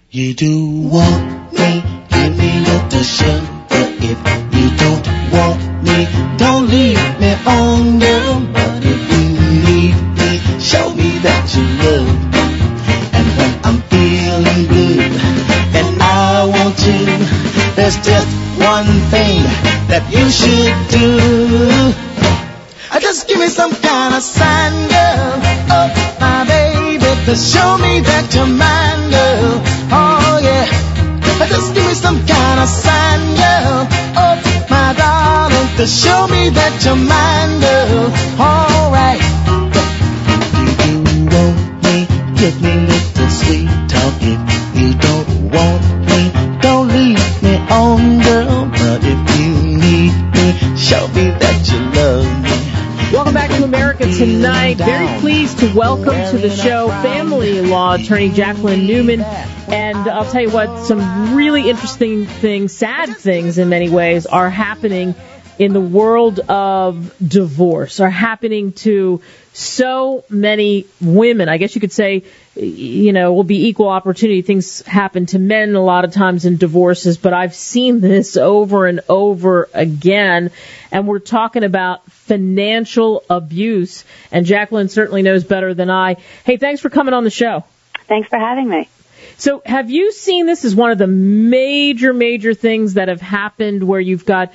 you do want me, give me a little sugar. If you don't want me, don't leave me on, girl. But if you need me, show me that you love me. And when I'm feeling blue and I want you, there's just one thing that you should do. Just give me some kind of sign, girl. Oh, my baby, to show me that you're mine, girl. Oh, yeah. Just give me some kind of sign, girl. Oh, my darling, to show me that you're mine, girl. All right. Do you want me? Give me little sweet talk. If you don't want me, don't leave me on, girl. But if you need me, show me that you love me. Welcome back to America Tonight. Very pleased to welcome to the show family law attorney Jacqueline Newman. And I'll tell you what, some really interesting things, sad things in many ways, are happening in the world of divorce, are happening to so many women. I guess you could say, will be equal opportunity. Things happen to men a lot of times in divorces, but I've seen this over and over again. And we're talking about financial abuse. And Jacqueline certainly knows better than I. Hey, thanks for coming on the show. Thanks for having me. So have you seen this as one of the major things that have happened where you've got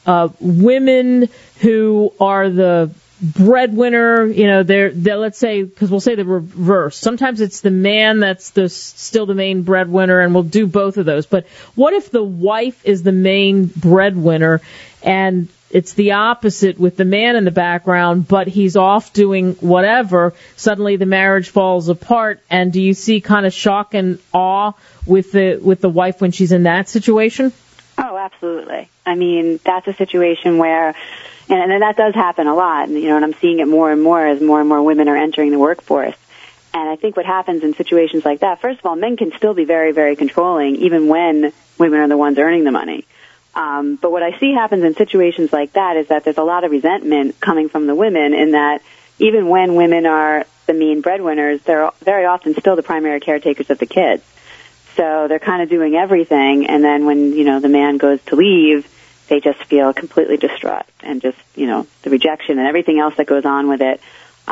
women who are the breadwinner, they're let's say, because we'll say the reverse. Sometimes it's the man that's still the main breadwinner, and we'll do both of those. But what if the wife is the main breadwinner and it's the opposite with the man in the background, but he's off doing whatever? Suddenly the marriage falls apart, and do you see kind of shock and awe with the wife when she's in that situation? Oh, absolutely. I mean, that's a situation where, and that does happen a lot, and I'm seeing it more and more as more and more women are entering the workforce. And I think what happens in situations like that, first of all, men can still be very, very controlling, even when women are the ones earning the money. But what I see happens in situations like that is that there's a lot of resentment coming from the women in that even when women are the main breadwinners, they're very often still the primary caretakers of the kids. So they're kind of doing everything, and then when, the man goes to leave, they just feel completely distraught, and just, the rejection and everything else that goes on with it,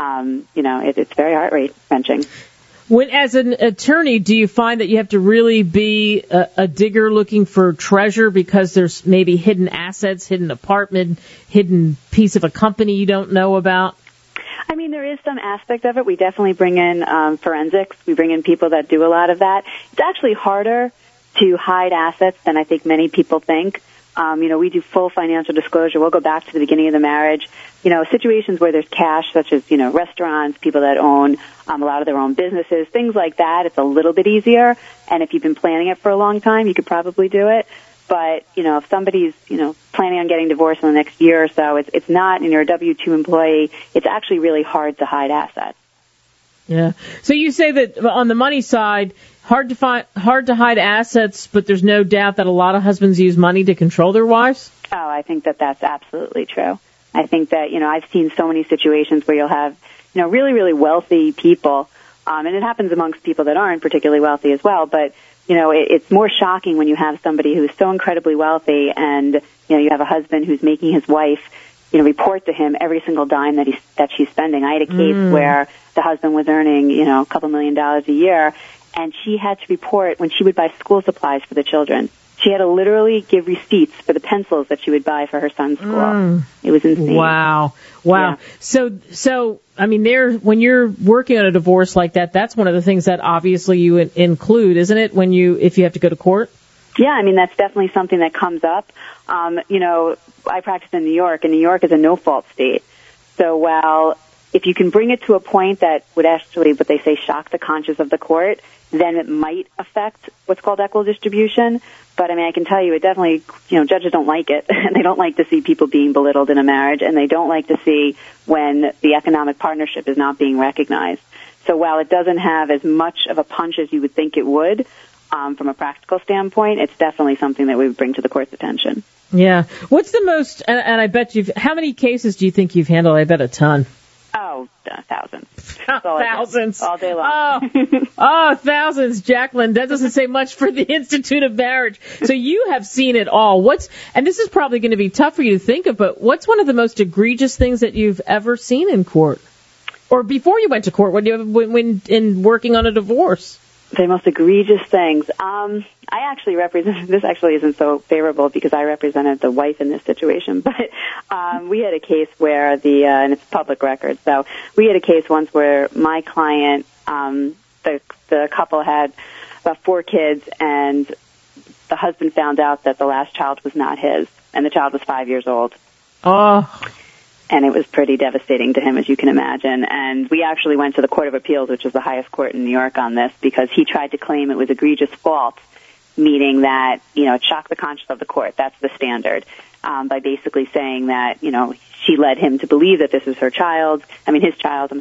it's very heart-wrenching. As an attorney, do you find that you have to really be a digger looking for treasure because there's maybe hidden assets, hidden apartment, hidden piece of a company you don't know about? I mean, there is some aspect of it. We definitely bring in forensics. We bring in people that do a lot of that. It's actually harder to hide assets than I think many people think. We do full financial disclosure. We'll go back to the beginning of the marriage. Situations where there's cash, such as, restaurants, people that own a lot of their own businesses, things like that, it's a little bit easier. And if you've been planning it for a long time, you could probably do it. But, if somebody's, planning on getting divorced in the next year or so, it's not, and you're a W-2 employee, it's actually really hard to hide assets. Yeah. So you say that on the money side, hard to hide assets, but there's no doubt that a lot of husbands use money to control their wives? Oh, I think that that's absolutely true. I think that, I've seen so many situations where you'll have, really, really wealthy people, and it happens amongst people that aren't particularly wealthy as well, but it's more shocking when you have somebody who's so incredibly wealthy and, you have a husband who's making his wife, report to him every single dime that she's spending. I had a case where the husband was earning, a couple $1 million a year, and she had to report when she would buy school supplies for the children. She had to literally give receipts for the pencils that she would buy for her son's school. It was insane. Wow. Yeah. So I mean, when you're working on a divorce like that, that's one of the things that obviously you include, isn't it? If you have to go to court. Yeah, I mean, that's definitely something that comes up. I practice in New York, and New York is a no-fault state. So while if you can bring it to a point that would actually, what they say, shock the conscience of the court, then it might affect what's called equitable distribution. But, I mean, I can tell you it definitely, judges don't like it. They don't like to see people being belittled in a marriage, and they don't like to see when the economic partnership is not being recognized. So while it doesn't have as much of a punch as you would think it would, from a practical standpoint, it's definitely something that we would bring to the court's attention. Yeah. What's the most, and I bet how many cases do you think you've handled? I bet a ton. Oh, thousands. Thousands. All day long. Thousands, Jacqueline. That doesn't say much for the Institute of Marriage. So you have seen it all. And this is probably going to be tough for you to think of, but what's one of the most egregious things that you've ever seen in court? Or before you went to court, when in working on a divorce? The most egregious things. I actually represented, this actually isn't so favorable because I represented the wife in this situation, but we had a case where and it's public record, so we had a case once where my client, the couple had about 4 kids, and the husband found out that the last child was not his, and the child was 5 years old. Oh. And it was pretty devastating to him, as you can imagine. And we actually went to the Court of Appeals, which is the highest court in New York, on this, because he tried to claim it was egregious fault, meaning that, it shocked the conscience of the court. That's the standard, by basically saying that, she led him to believe that this is his child, and, he's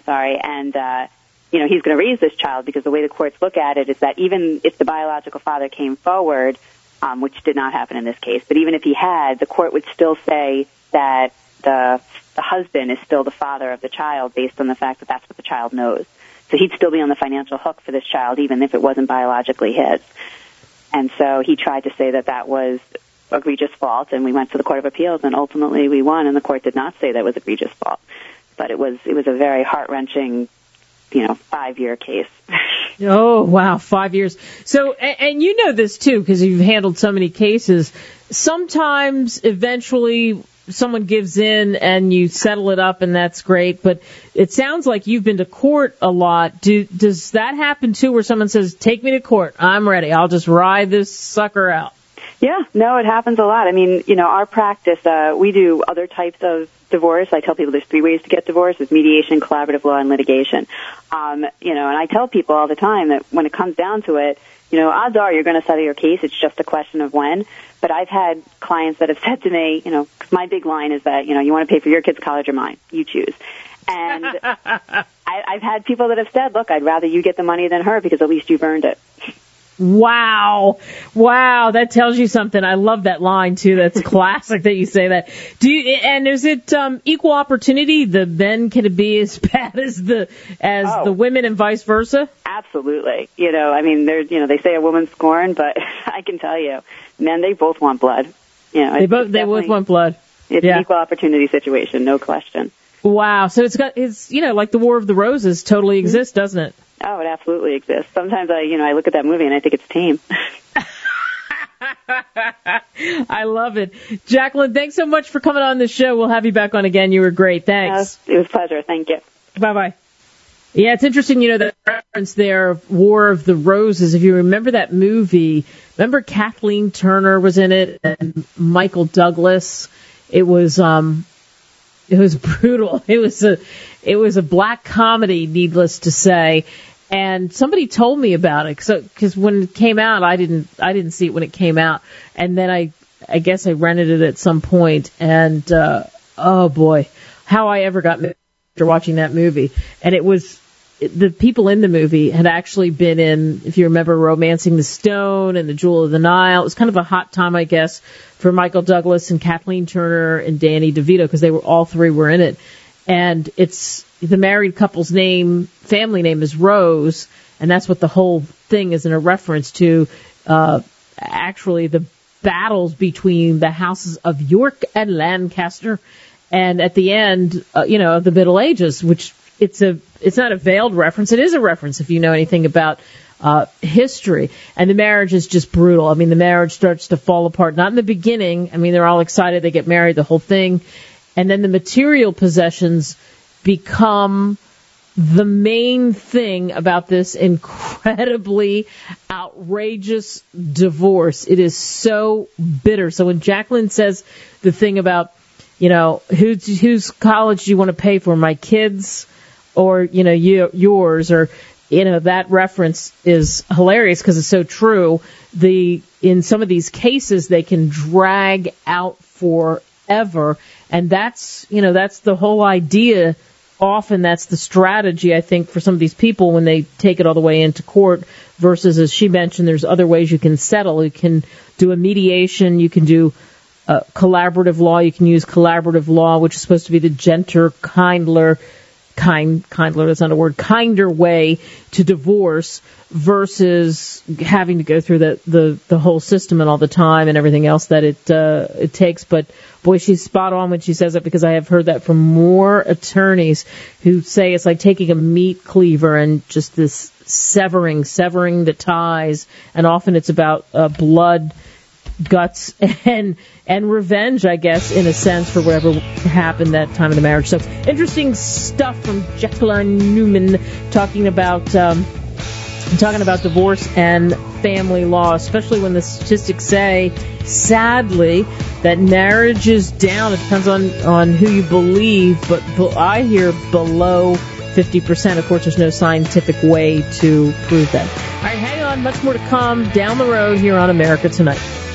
going to raise this child, because the way the courts look at it is that even if the biological father came forward, which did not happen in this case, but even if he had, the court would still say that the husband is still the father of the child based on the fact that that's what the child knows. So he'd still be on the financial hook for this child, even if it wasn't biologically his. And so he tried to say that that was egregious fault, and we went to the Court of Appeals, and ultimately we won, and the court did not say that was egregious fault. But it was a very heart-wrenching, 5-year case. Oh, wow, 5 years. So, and you know this too, because you've handled so many cases. Sometimes, eventually, someone gives in and you settle it up, and that's great. But it sounds like you've been to court a lot. Does that happen too, where someone says, take me to court, I'm ready, I'll just ride this sucker out? Yeah, no, it happens a lot. Our practice, we do other types of divorce. I tell people there's 3 ways to get divorced: it's mediation, collaborative law, and litigation. And I tell people all the time that when it comes down to it, odds are you're going to settle your case. It's just a question of when. But I've had clients that have said to me, 'cause my big line is that, you want to pay for your kid's college or mine. You choose. And I've had people that have said, look, I'd rather you get the money than her because at least you've earned it. Wow, that tells you something. I love that line too. That's classic that you say that. And is it equal opportunity? The men can it be as bad as the women and vice versa? Absolutely. They say a woman's scorned, but I can tell you, men, they both want blood. They both want blood. It's an equal opportunity situation, no question. Wow. So it's like the War of the Roses totally exists, doesn't it? Oh, it absolutely exists. Sometimes I look at that movie and I think it's tame. I love it. Jacqueline, thanks so much for coming on the show. We'll have you back on again. You were great. Thanks. It was a pleasure. Thank you. Bye-bye. Yeah, it's interesting, the reference there, War of the Roses. If you remember that movie, remember Kathleen Turner was in it and Michael Douglas. It was brutal. It was a black comedy, needless to say. And somebody told me about it, because when it came out, I didn't see it when it came out, and then I guess I rented it at some point, and oh boy, how I ever got after watching that movie. And it was the people in the movie had actually been in, if you remember, Romancing the Stone and The Jewel of the Nile. It was kind of a hot time, I guess, for Michael Douglas and Kathleen Turner and Danny DeVito, because all 3 were in it. And it's the married couple's family name is Rose, and that's what the whole thing is in a reference to, actually the battles between the houses of York and Lancaster, and at the end, of the Middle Ages, which it's not a veiled reference. It is a reference if you know anything about history. And the marriage is just brutal. The marriage starts to fall apart. Not in the beginning. They're all excited. They get married, the whole thing. And then the material possessions become the main thing about this incredibly outrageous divorce. It is so bitter. So when Jacqueline says the thing about, whose college do you want to pay for, my kids or, yours, or, that reference is hilarious because it's so true. In some of these cases, they can drag out forever. And that's the whole idea. Often that's the strategy, I think, for some of these people when they take it all the way into court versus, as she mentioned, there's other ways you can settle. You can do a mediation. You can do collaborative law. You can use collaborative law, which is supposed to be the gentler, kinder kinder, that's not a word, kinder way to divorce versus having to go through the whole system and all the time and everything else that it takes. But boy, she's spot on when she says that, because I have heard that from more attorneys who say it's like taking a meat cleaver and just this severing the ties, and often it's about blood, guts, and revenge, I guess, in a sense, for whatever happened that time of the marriage. So interesting stuff from Jacqueline Newman talking about divorce and family law, especially when the statistics say, sadly, that marriage is down. It depends on who you believe, but I hear below 50%. Of course, there's no scientific way to prove that. All right, hang on. Much more to come down the road here on America Tonight.